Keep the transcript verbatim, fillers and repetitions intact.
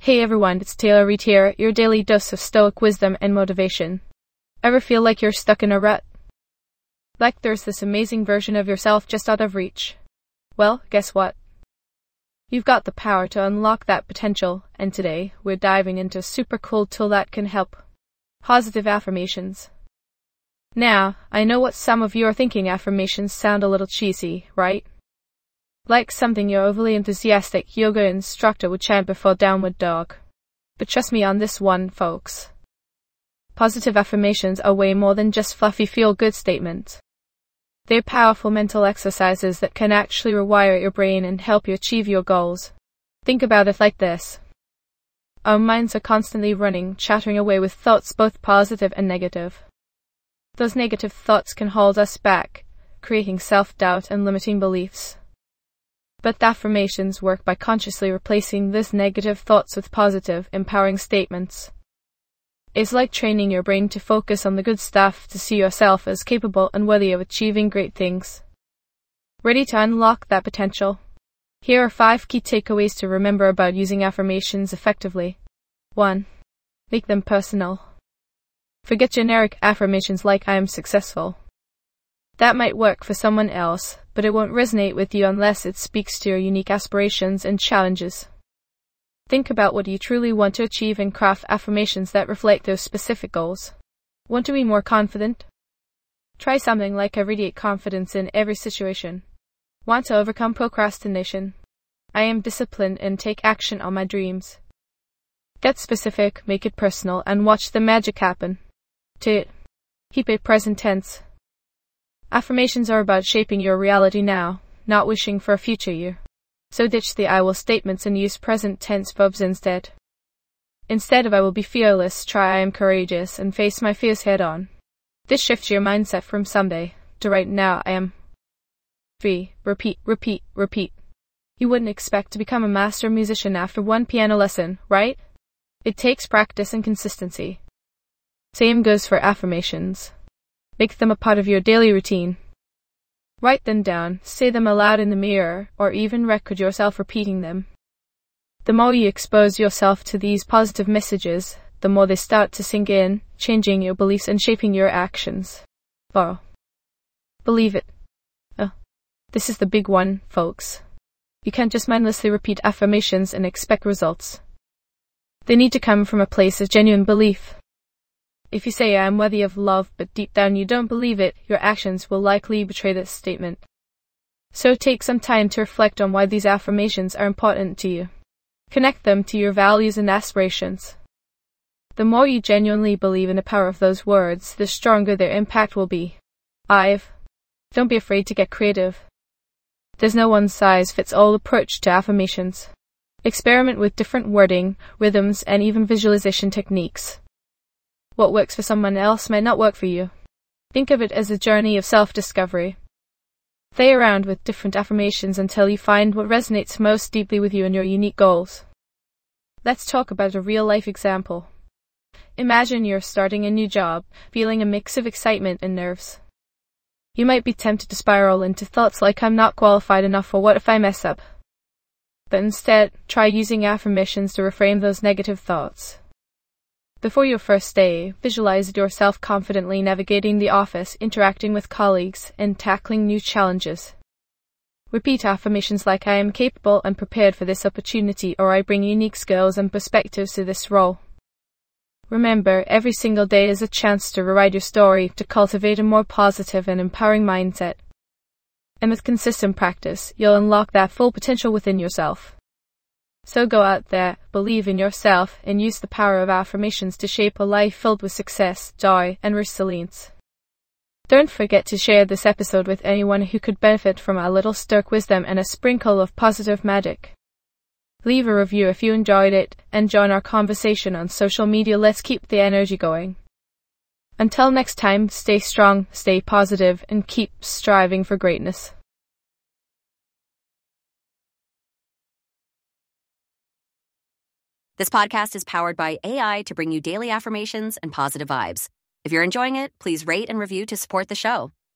Hey everyone, it's Taylor Reed here, your daily dose of stoic wisdom and motivation. Ever feel like you're stuck in a rut? Like there's this amazing version of yourself just out of reach? Well, guess what? You've got the power to unlock that potential, and today, we're diving into a super cool tool that can help. Positive affirmations. Now, I know what some of you are thinking. Affirmations sound a little cheesy, right? Like something your overly enthusiastic yoga instructor would chant before downward dog. But trust me on this one, folks. Positive affirmations are way more than just fluffy feel-good statements. They're powerful mental exercises that can actually rewire your brain and help you achieve your goals. Think about it like this. Our minds are constantly running, chattering away with thoughts both positive and negative. Those negative thoughts can hold us back, creating self-doubt and limiting beliefs. But affirmations work by consciously replacing these negative thoughts with positive, empowering statements. It's like training your brain to focus on the good stuff, to see yourself as capable and worthy of achieving great things. Ready to unlock that potential? Here are five key takeaways to remember about using affirmations effectively. one. Make them personal. Forget generic affirmations like "I am successful." That might work for someone else, but it won't resonate with you unless it speaks to your unique aspirations and challenges. Think about what you truly want to achieve and craft affirmations that reflect those specific goals. Want to be more confident? Try something like "I radiate confidence in every situation." Want to overcome procrastination? "I am disciplined and take action on my dreams." Get specific, make it personal, and watch the magic happen. two. Keep it present tense. Affirmations are about shaping your reality now, not wishing for a future you. So ditch the "I will" statements and use present tense verbs instead. Instead of "I will be fearless," try "I am courageous and face my fears head on." This shifts your mindset from someday to right now. I am. three. Repeat, repeat, repeat. You wouldn't expect to become a master musician after one piano lesson, right? It takes practice and consistency. Same goes for affirmations. Make them a part of your daily routine. Write them down, say them aloud in the mirror, or even record yourself repeating them. The more you expose yourself to these positive messages, the more they start to sink in, changing your beliefs and shaping your actions. four. Believe it. Oh, this is the big one, folks. You can't just mindlessly repeat affirmations and expect results. They need to come from a place of genuine belief. If you say "I am worthy of love," but deep down you don't believe it, your actions will likely betray this statement. So take some time to reflect on why these affirmations are important to you. Connect them to your values and aspirations. The more you genuinely believe in the power of those words, the stronger their impact will be. five. Don't be afraid to get creative. There's no one-size-fits-all approach to affirmations. Experiment with different wording, rhythms, and even visualization techniques. What works for someone else might not work for you. Think of it as a journey of self-discovery. Play around with different affirmations until you find what resonates most deeply with you and your unique goals. Let's talk about a real-life example. Imagine you're starting a new job, feeling a mix of excitement and nerves. You might be tempted to spiral into thoughts like "I'm not qualified enough," or "what if I mess up?" But instead, try using affirmations to reframe those negative thoughts. Before your first day, visualize yourself confidently navigating the office, interacting with colleagues, and tackling new challenges. Repeat affirmations like "I am capable and prepared for this opportunity," or "I bring unique skills and perspectives to this role." Remember, every single day is a chance to rewrite your story, to cultivate a more positive and empowering mindset. And with consistent practice, you'll unlock that full potential within yourself. So go out there, believe in yourself, and use the power of affirmations to shape a life filled with success, joy, and resilience. Don't forget to share this episode with anyone who could benefit from a little stoic wisdom and a sprinkle of positive magic. Leave a review if you enjoyed it, and join our conversation on social media. Let's keep the energy going. Until next time, stay strong, stay positive, and keep striving for greatness. This podcast is powered by A I to bring you daily affirmations and positive vibes. If you're enjoying it, please rate and review to support the show.